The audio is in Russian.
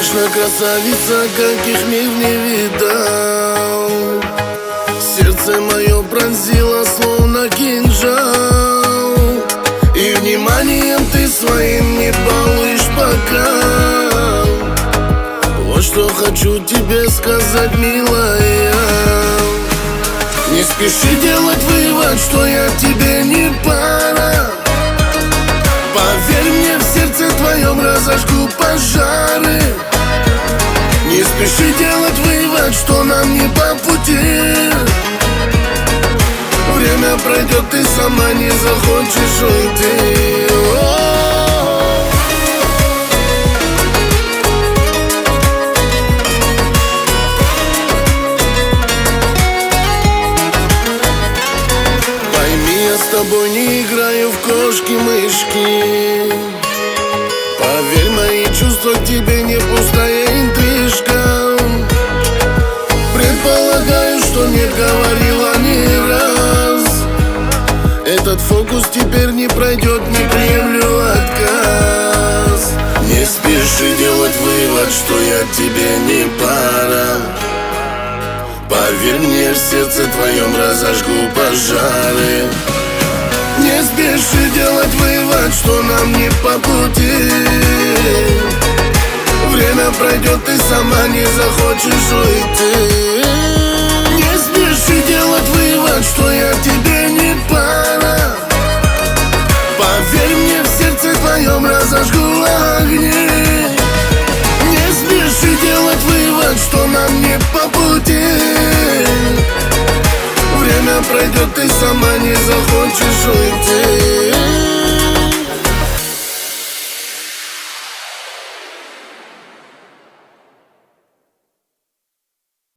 Конечно, красавица, каких мир не видал. Сердце мое пронзило, словно кинжал. И вниманием ты своим не балуешь пока. Вот что хочу тебе сказать, милая. Не спеши делать вывод, что я тебе не пара. Поверь мне, в сердце твоем разожгу пожары. Не спеши делать вывод, что нам не по пути. Время пройдет, ты сама не захочешь уйти. Пойми, я с тобой не играю в кошки-мышки. Поверь, мои чувства к тебе не пустая интрижка. Предполагаю, что не говорила ни раз. Этот фокус теперь не пройдет, не приемлю отказ. Не спеши делать вывод, что я тебе не пара. Поверь мне, в сердце твоем разожгу пожары. Не спеши делать вывод, что нам не по пути. Время пройдет, ты сама не захочешь уйти. Не спеши делать вывод, что я тебе не пара. Поверь мне, в сердце твоем разожгу огни. Не спеши делать вывод, что нам не по пути. Время пройдет, ты сама не захочешь уйти.